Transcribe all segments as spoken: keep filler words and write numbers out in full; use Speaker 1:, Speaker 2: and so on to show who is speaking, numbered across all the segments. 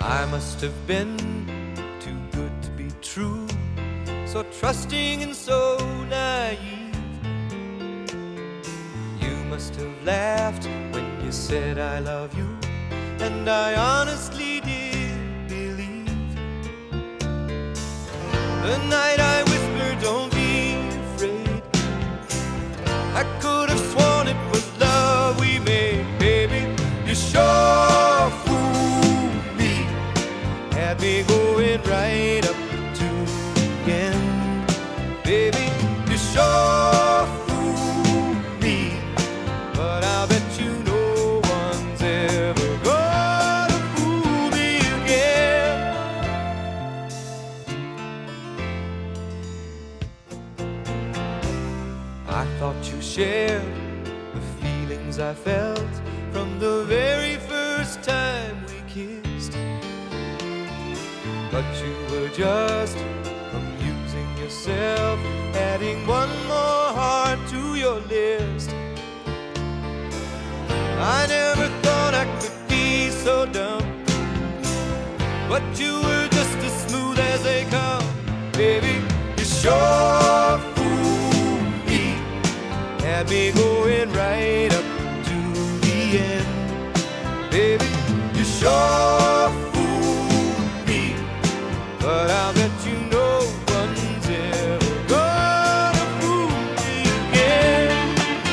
Speaker 1: I must have been too good to be true, so trusting and so naive. You must have laughed when you said I love you, and I honestly did believe. The night I whispered, don't be afraid, I could have sworn it was love we made. Baby, you sure fooled me, had me going right up to the end. Baby, you sure fooled me, but I bet you no one's ever gonna fool me again. I thought you shared the feelings I felt from the very first time we kissed, but you were just amusing yourself, adding one more heart to your list. I never thought I could be so dumb, but you were just as smooth as they come. Baby, you sure fooled me, had me going right up to the end. Baby, you sure fooled me, but I'll bet you no one's ever gonna fool me again.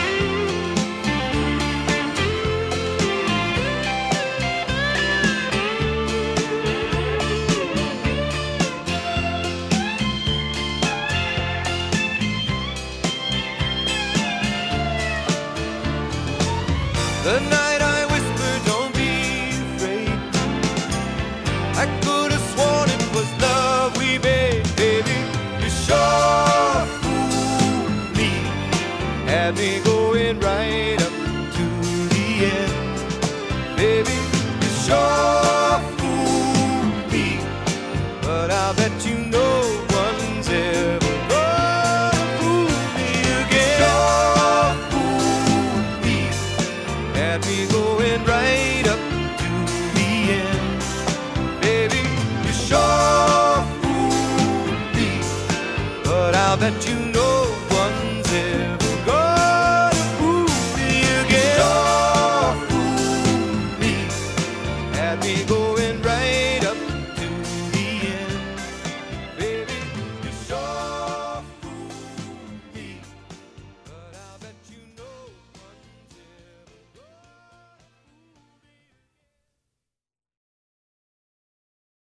Speaker 1: The night I whispered, don't be afraid, I could have sworn it was love we made. Baby, you sure fooled me, had me going right up to the end. Baby, you sure fooled me, but I'll bet you no one's ever gonna fool me again. Sure fooled me, had me going right up to the end. Baby, you sure fooled me, but I'll bet you no one's ever gonna fool me again. Sure fooled me, had me going right